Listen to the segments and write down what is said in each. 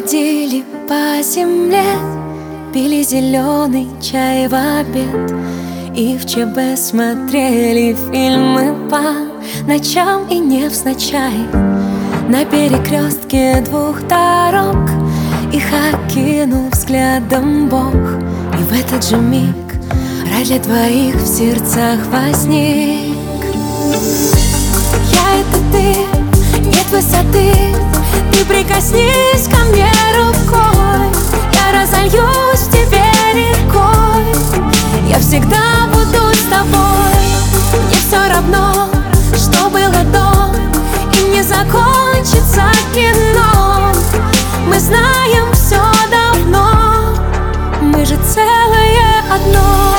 ходили по земле, пили зеленый чай в обед и в ЧБ смотрели фильмы по ночам и невзначай. На перекрестке двух дорог их окинул взглядом Бог. И в этот же миг рай для двоих в сердцах возник. Я — это ты, нет высоты, ты прикоснись ко мне рукой, я разольюсь в тебе рекой, я всегда буду с тобой. Мне все равно, что было до, и не закончится кино. Мы знаем все давно, мы же целое одно.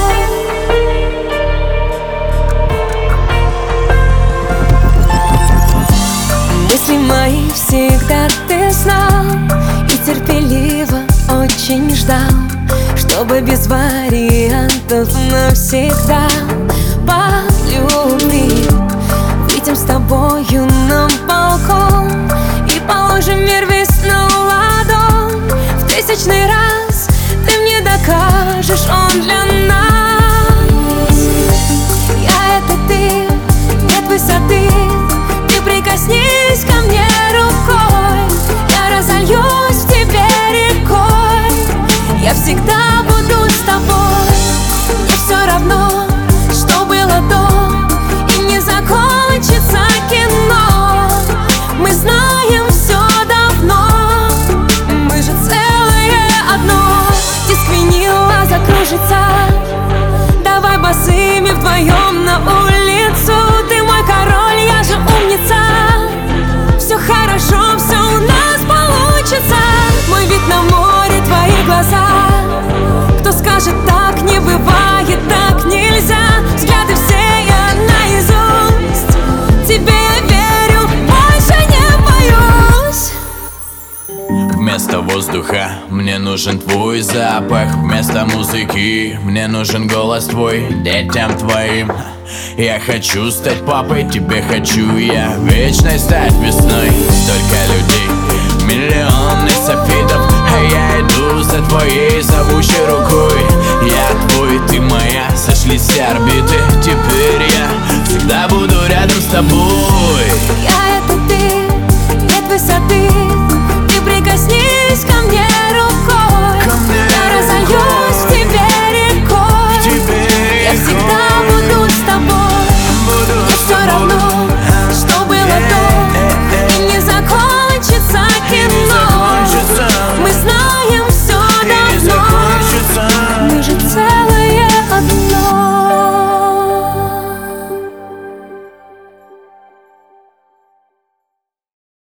Мысли мои всегда ты знал и терпеливо очень ждал, чтобы без вариантов навсегда по любви выйдем с тобою на балкон и положим мир весь на ладонь. В тысячный раз ты мне докажешь, он для нас. Я — это ты, нет высоты, ты прикоснись ко мне рукой, я разольюсь в тебе рекой, я всегда буду с тобой. Мне все равно, что было до, и не закончится кино. Мы знаем все давно, мы же целое одно. Диск винила закружится, давай босыми вдвоем на улицу. Ты мой король, я же умница, все хорошо, все у нас получится. Мой вид на море, твои глаза. Кто скажет так не бывает, так нельзя. Взгляды все я наизусть, тебе я верю, больше не боюсь. Вместо воздуха мне нужен твой запах, вместо музыки мне нужен голос твой. Детям твоим я хочу стать папой, тебе хочу я вечной стать весной. Столько людей, миллионы софитов, а я иду за твоей зовущей рукой. Я твой, ты моя, сошлись все орбиты. Теперь я всегда буду рядом с тобой. Я